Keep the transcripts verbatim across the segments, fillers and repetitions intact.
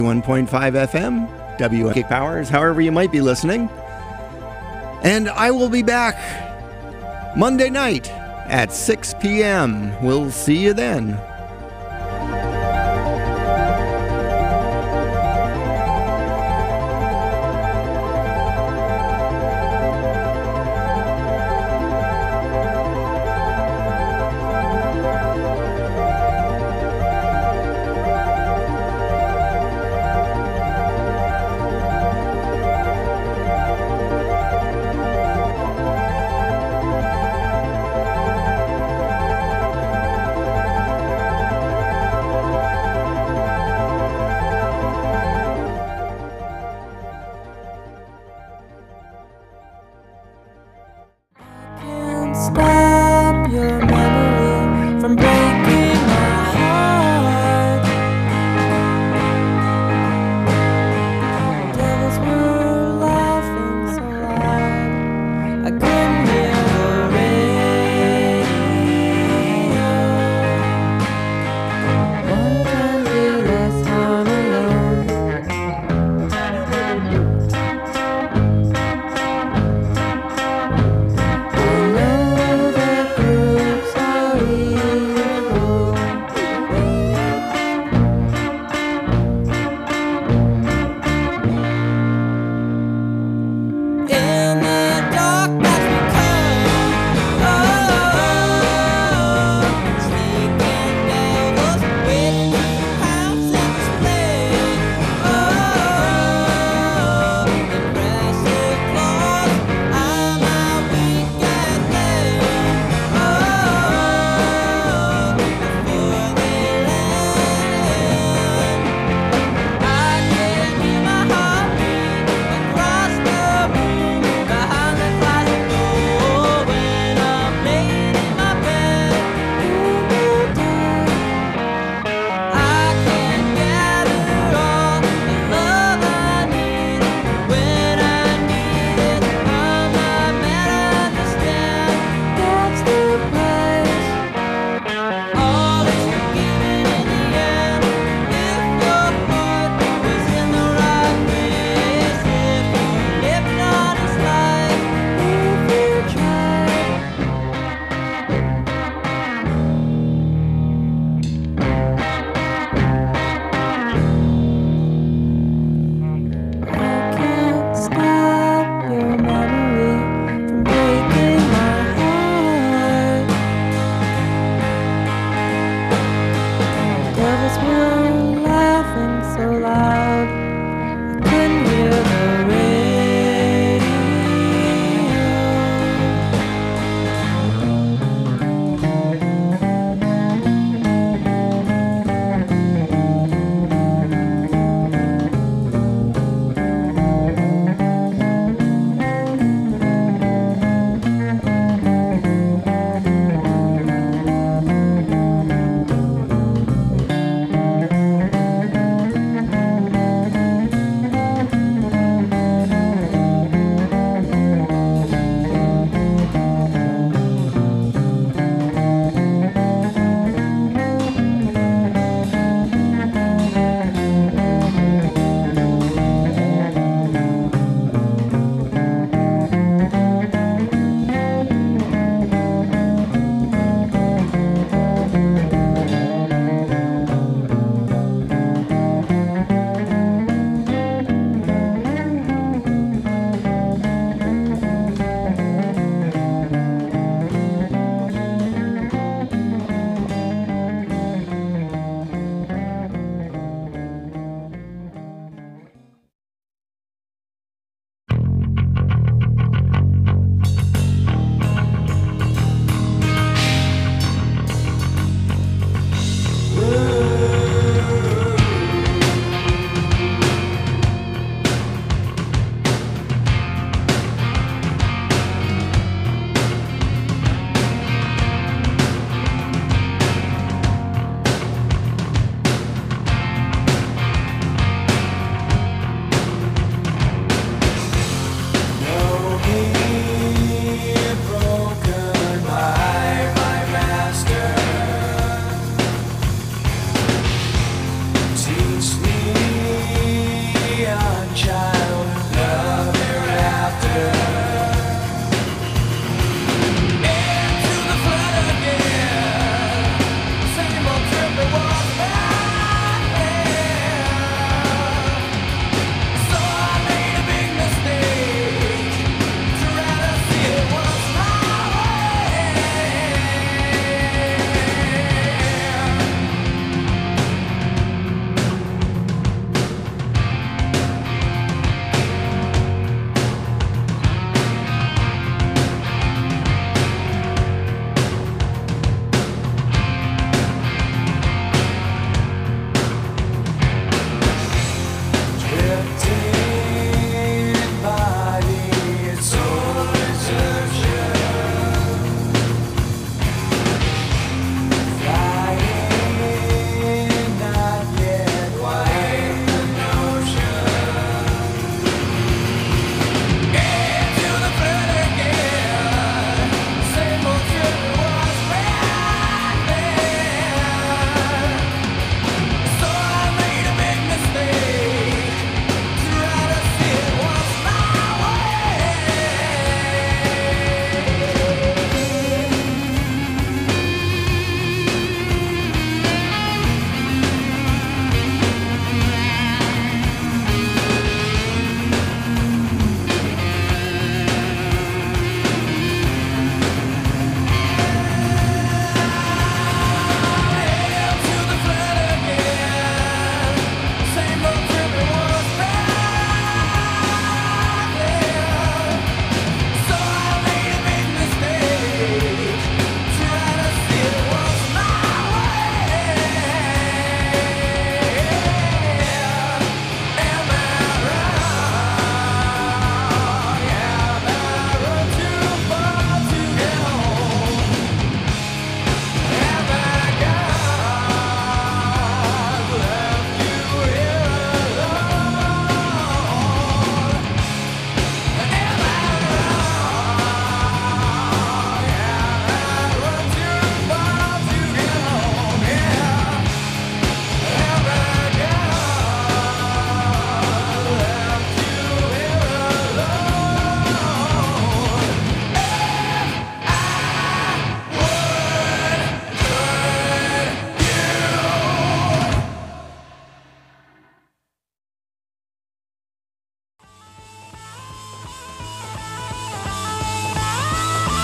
one point five F M, W N K Powers, however you might be listening. And I will be back Monday night at six p.m. We'll see you then.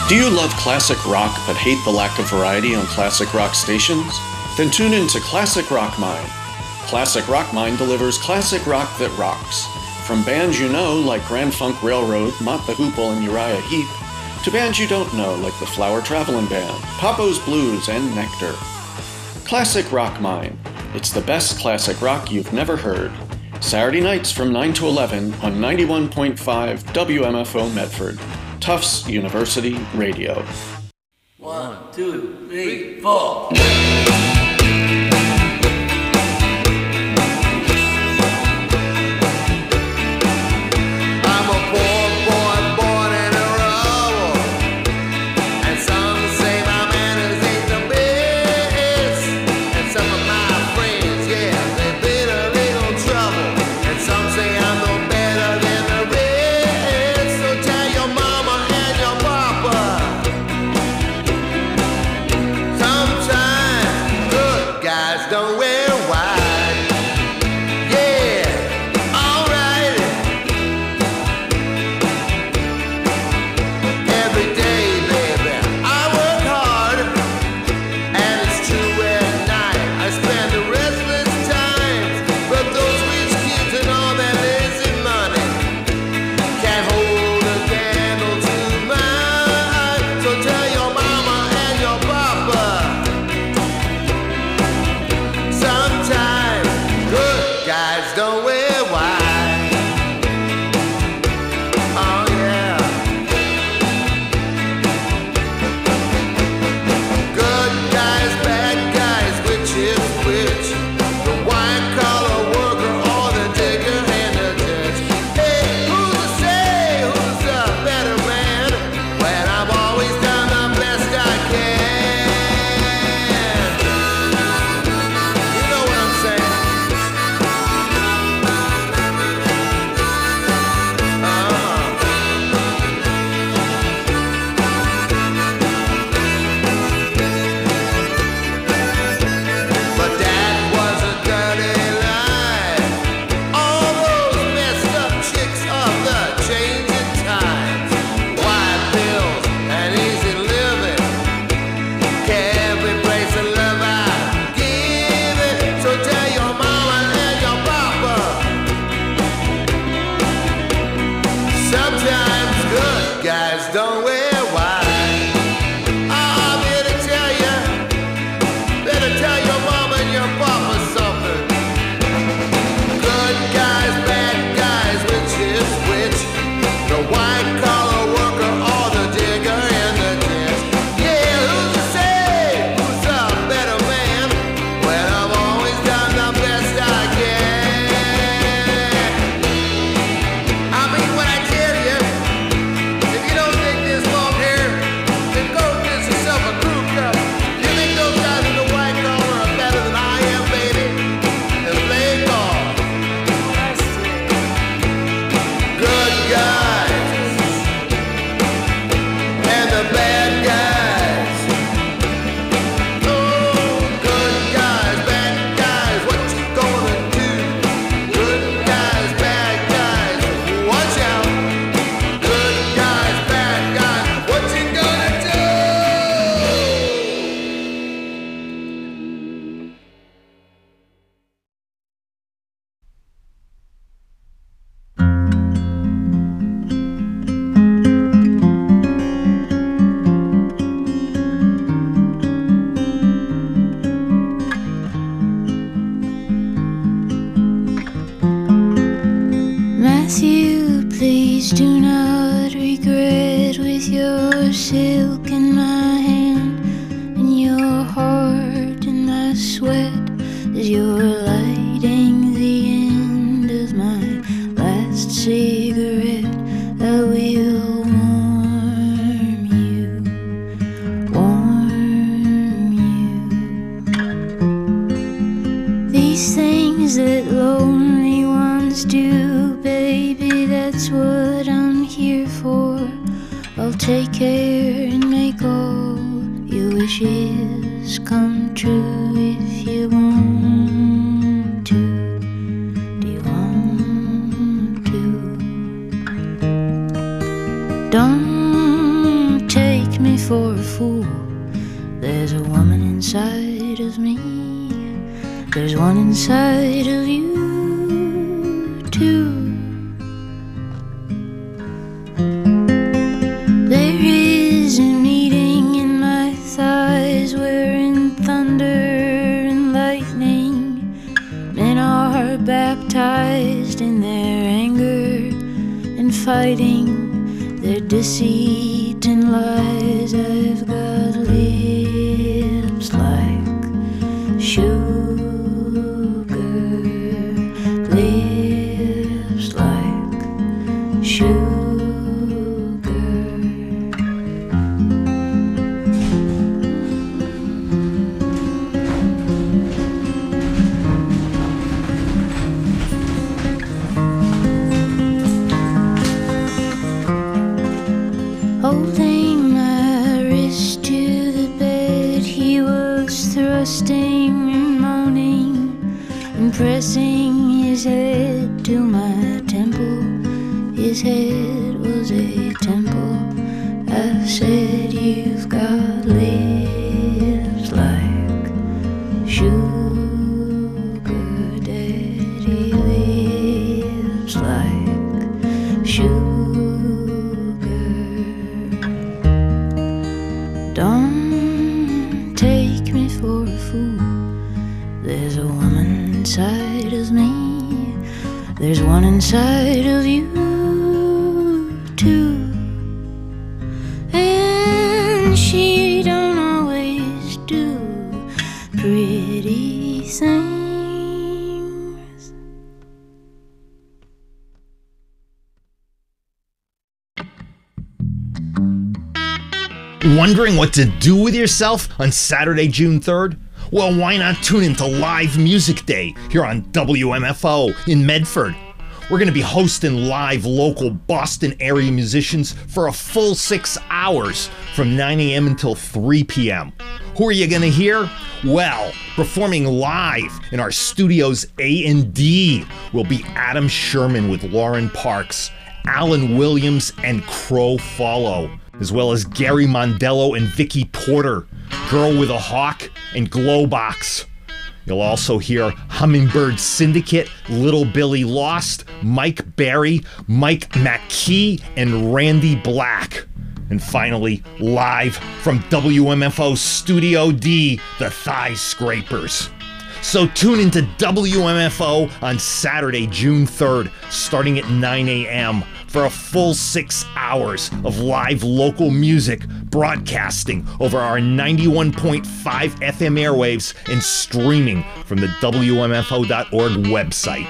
Do you love classic rock but hate the lack of variety on classic rock stations? Then tune in to Classic Rock Mine. Classic Rock Mine delivers classic rock that rocks. From bands you know like Grand Funk Railroad, Mott the Hoople, and Uriah Heep, to bands you don't know like the Flower Traveling Band, Papo's Blues, and Nectar. Classic Rock Mine. It's the best classic rock you've never heard. Saturday nights from nine to eleven on ninety-one point five W M F O Medford. Tufts University Radio. One, two, three, four. Don't take me inside of me. There's one inside of you too. There is a meeting in my thighs wherein thunder and lightning, men are baptized in their anger and fighting their deceit and lies. I've got lips like sugar, lips like sugar. Holding my wrist to the bed, he was thrusting and moaning and pressing his head to my temple. His head was a temple. I said, you've got lips like sugar, daddy, lips like sugar. Don't take me for a fool. There's a woman inside of me. There's one inside of you too. And she don't always do pretty things. Wondering what to do with yourself on Saturday, June third? Well, why not tune into Live Music Day here on W M F O in Medford? We're going to be hosting live local Boston area musicians for a full six hours from nine a.m. until three p.m. Who are you going to hear? Well, performing live in our studio's A and D will be Adam Sherman with Lauren Parks, Alan Williams, and Crow Follow, as well as Gary Mondello and Vicky Porter, Girl with a Hawk, and Glowbox. You'll also hear Hummingbird Syndicate, Little Billy Lost, Mike Barry, Mike McKee, and Randy Black. And finally, live from W M F O Studio D, the Thigh Scrapers. So tune into W M F O on Saturday, June third, starting at nine a.m. for a full six hours of live local music broadcasting over our ninety-one point five F M airwaves and streaming from the W M F O dot org website.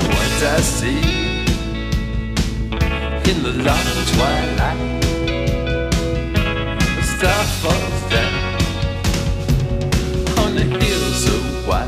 what I see in the long twilight. A star falls down on the hill so white.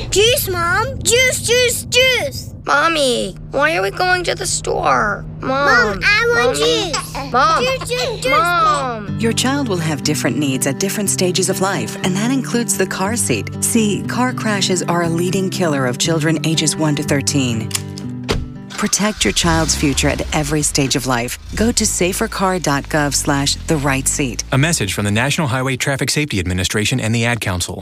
Juice, Mom! Juice, juice, juice! Mommy, why are we going to the store? Mom, Mom, I want Mommy? juice! Mom, Juice, juice, juice! Mom! Your child will have different needs at different stages of life, and that includes the car seat. See, car crashes are a leading killer of children ages one to thirteen. Protect your child's future at every stage of life. Go to safercar.gov slash the right seat. A message from the National Highway Traffic Safety Administration and the Ad Council.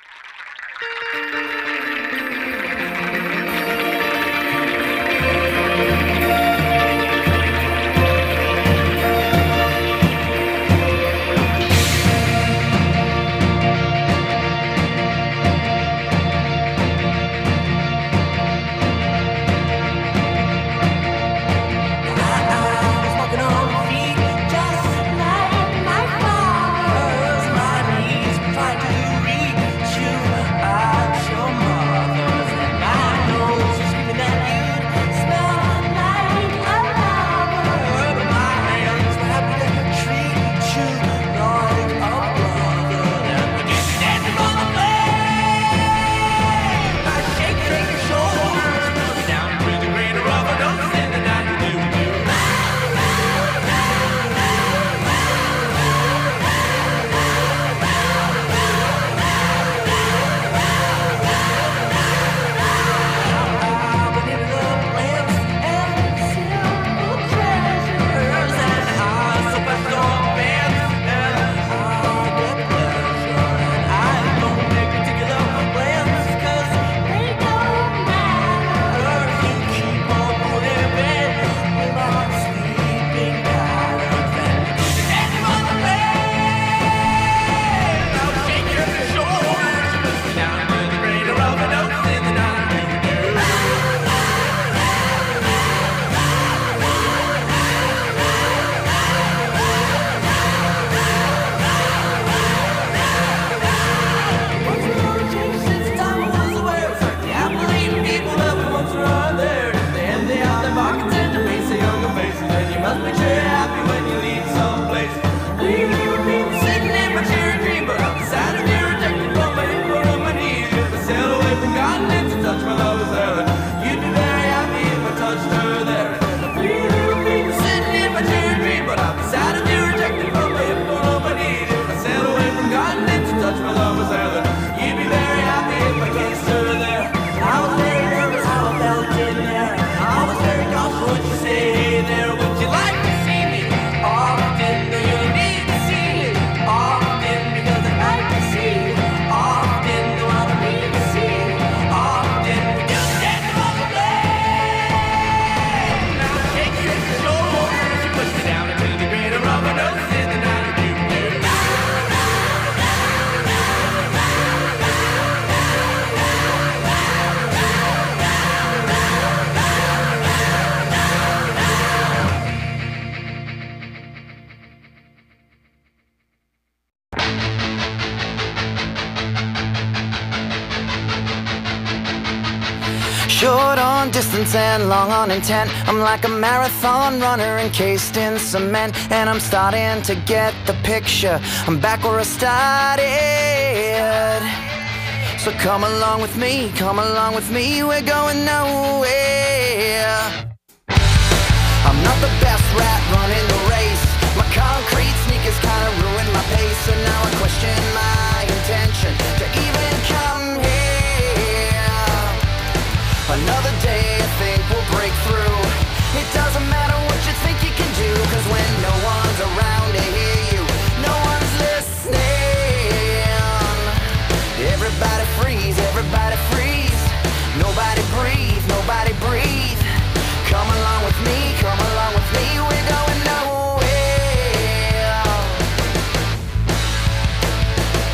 Short on distance and long on intent. I'm like a marathon runner encased in cement, and I'm starting to get the picture. I'm back where I started. So come along with me, come along with me, we're going nowhere. I'm not the best rat running the race. My concrete sneakers kinda ruined my pace, and now I question my intention to even come here. Another day I think we'll break through. It doesn't matter what you think you can do, cause when no one's around to hear you, no one's listening. Everybody freeze, everybody freeze. Nobody breathe, nobody breathe. Come along with me, come along with me, we're going nowhere.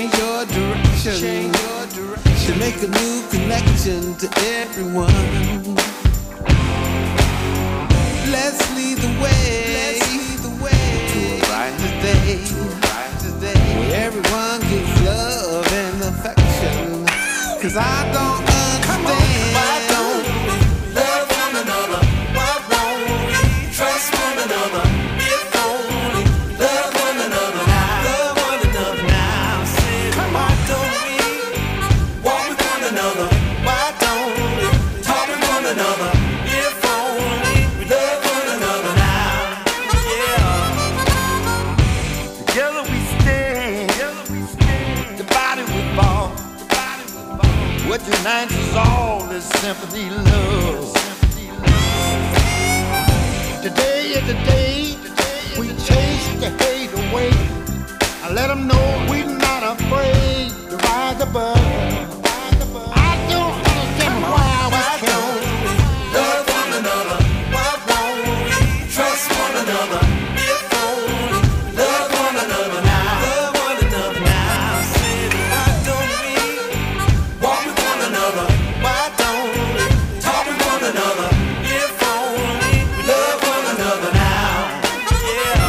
change your direction, change your direction. To make a new connection to everyone. Let's lead the way, let's lead the way to a brighter day, to a brighter day where everyone gives love and affection. Cause I don't understand, why don't we love one another? Why won't we trust one another? If only love one another now, love one another now. Say, why don't we walk with one another? Why don't we talk with one another? If only we love one another now, yeah. Together we stand, together we stand. Divided we fall. What unites us all is sympathy, love. Today is the day we chase the hate away. I let them know we're not afraid to rise above. I don't understand why we can't love one another. Why won't we trust one another? If only love one another now, love one another now. Say, why don't we walk with one another? Why don't we talk with one another? If only we love one another now, yeah.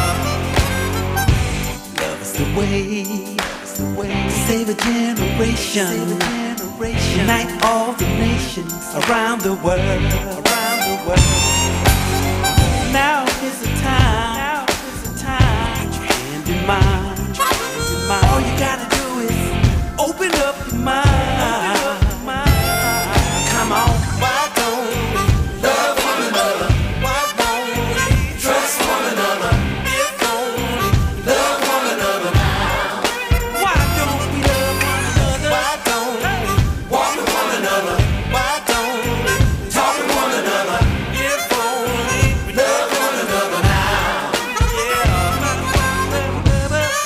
Love is the way, it's the way to save a generation, save a generation. Unite all the nations around the world, around the world. Now is the time, now is the time. Put your hand in mine, put your hand in mine. All you gotta do is open up your mind. Come on, why don't we love one another? Why won't we trust one another? If only love one another now. Why don't we love one another? Why don't we walk with one another? Why don't we talk with one another? If only we love one another now, yeah.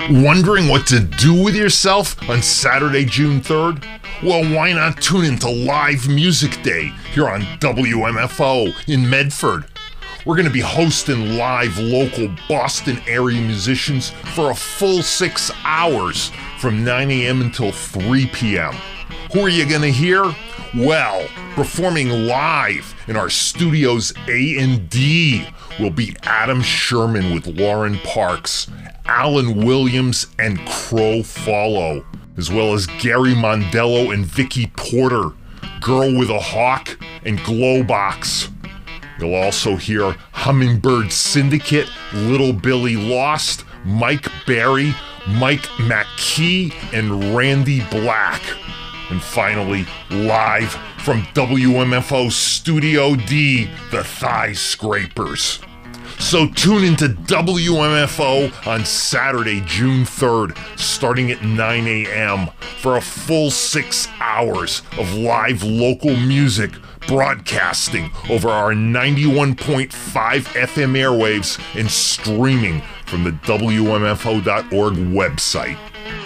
Wondering what to do with yourself on Saturday, June third? Well, why not tune into Live Music Day here on W M F O in Medford? We're going to be hosting live local Boston area musicians for a full six hours from nine a.m. until three p.m. Who are you going to hear? Well, performing live in our studio's A and D will be Adam Sherman with Lauren Parks, Alan Williams, and Crow Follow, as well as Gary Mondello and Vicky Porter, Girl with a Hawk, and Glowbox. You'll also hear Hummingbird Syndicate, Little Billy Lost, Mike Barry, Mike McKee, and Randy Black. And finally, live from W M F O Studio D, the Thigh Scrapers. So tune into W M F O on Saturday, June third, starting at nine a.m. for a full six hours of live local music broadcasting over our ninety-one point five F M airwaves and streaming from the W M F O dot org website.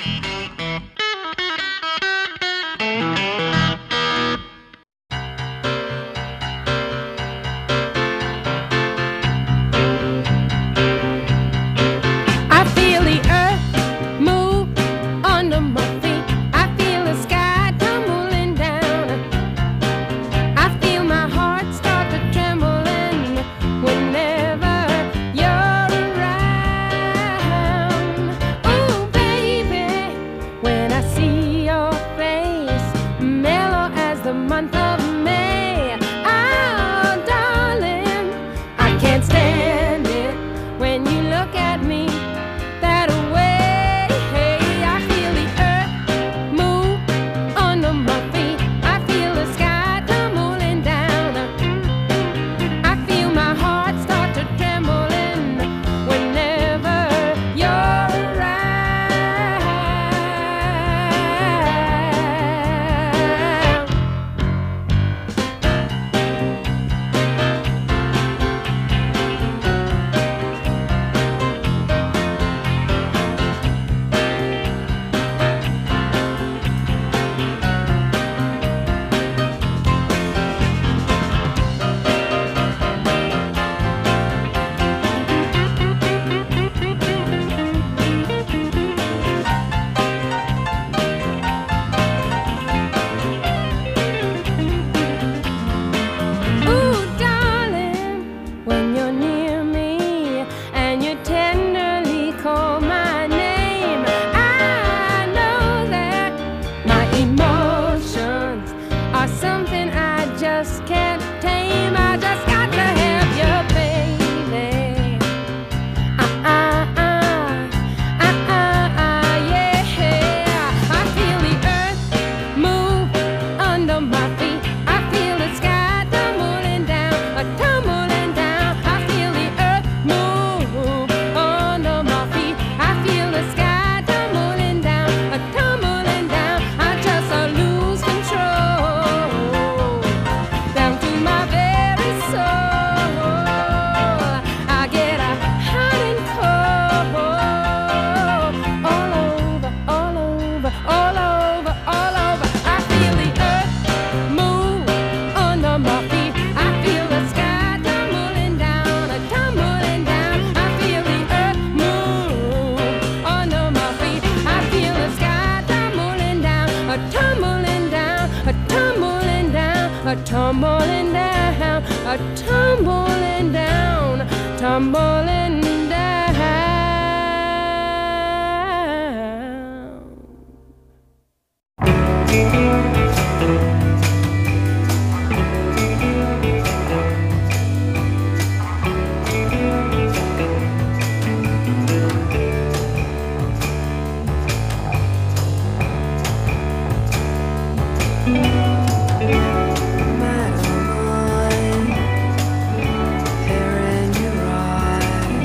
tumbling down, a tumbling down, tumbling down. Hair in your eyes.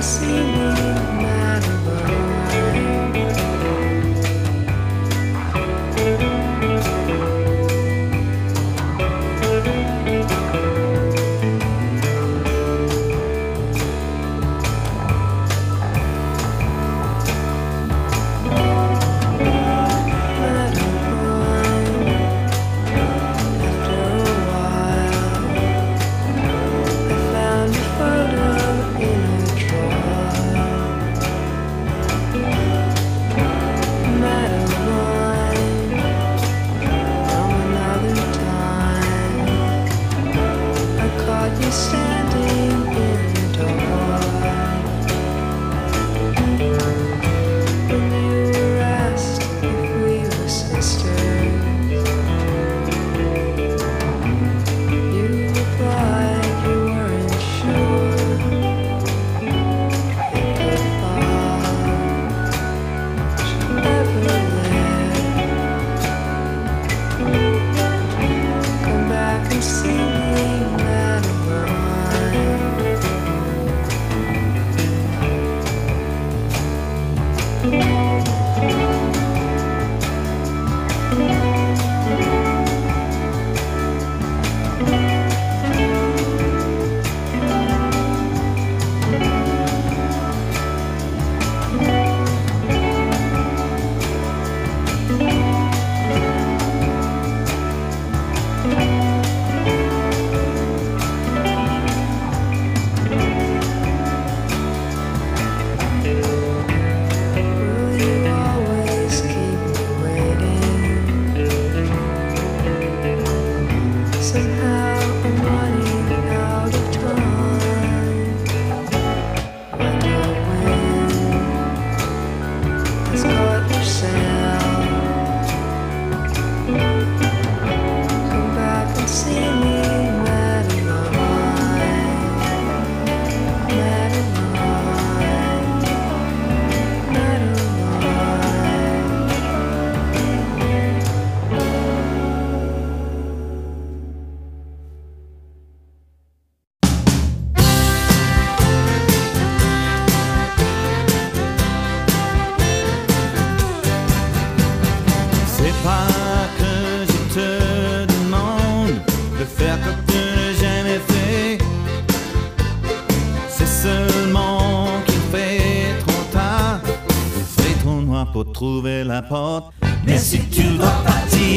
pour trouver la porte. Mais si tu dois partir,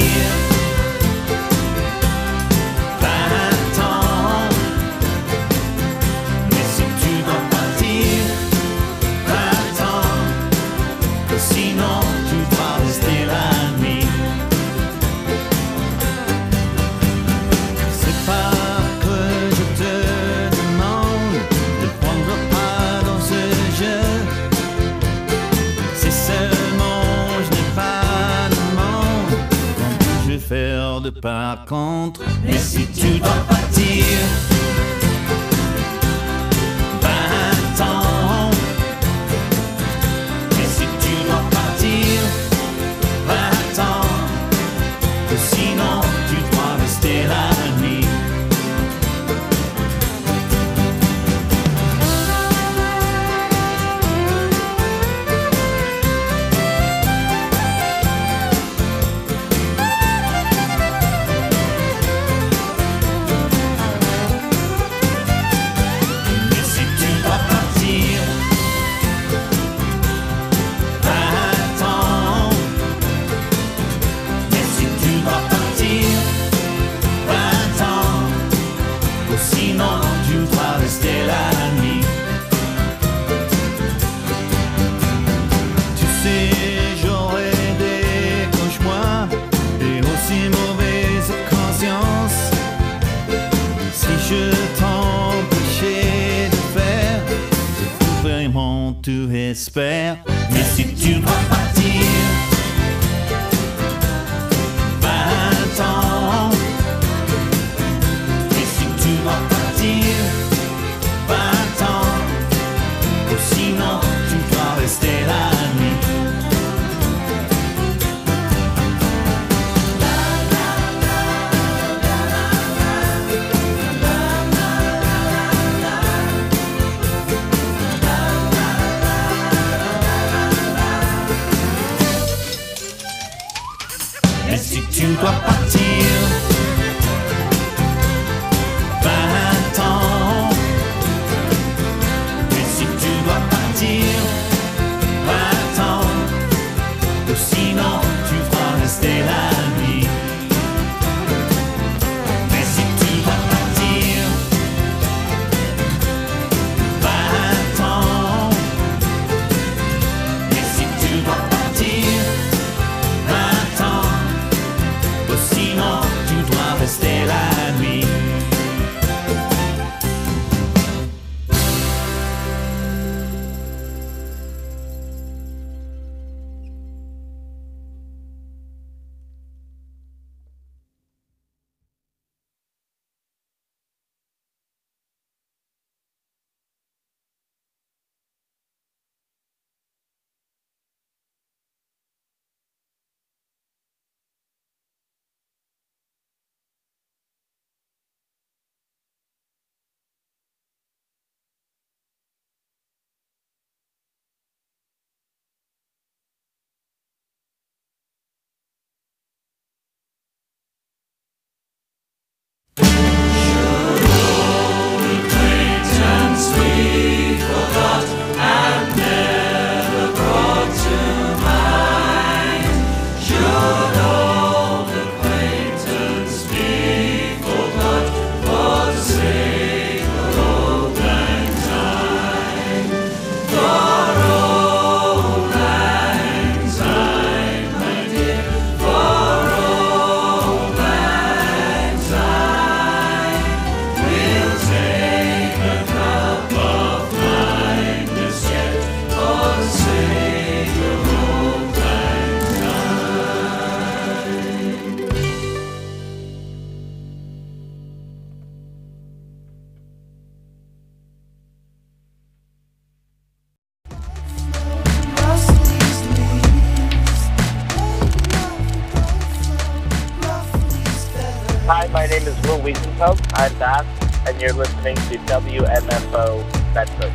va-t'en. Mais si tu dois partir, va-t'en. Sinon tu dois rester la nuit. C'est pas que je te demande de prendre part dans ce jeu. C'est seulement je n'ai pas de monde. Je vais faire de par contre. Mais si tu dois partir, va-t'en. Mais si tu dois partir, va-t'en. Sinon tu dois rester la nuit. Mais si tu dois partir, va-t'en. Mais si tu dois partir, va-t'en. Sinon tu dois rester la nuit. Tu sais, j'aurais des cauchemars et aussi mauvaise conscience. Si je t'empêchais de faire ce que vraiment tu espères. Mais si tu dois partir, va-t'en. Mais si tu dois partir, va-t'en. Sinon tu dois rester la nuit. La name is Will Wiesenfeld. I'm Bass, and you're listening to W M F O Bedford.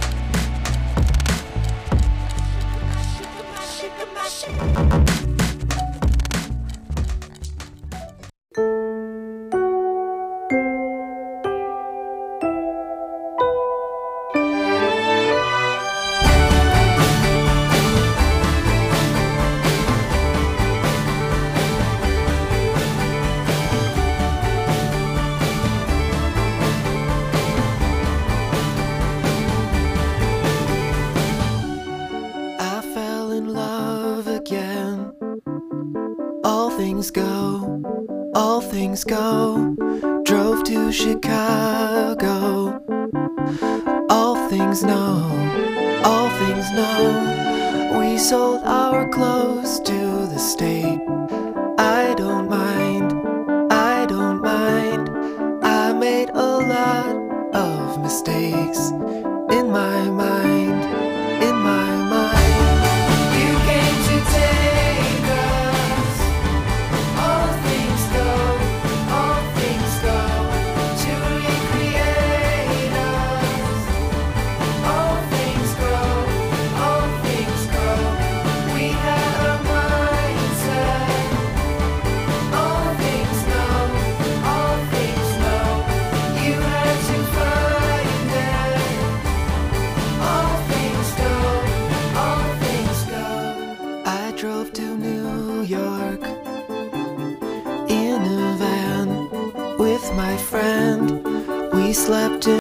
I fell in love again. All things go, all things go. Drove to Chicago. All things know, all things know. We sold our clothes to the state. I don't mind, I don't mind. I made a lot of mistakes in my mind.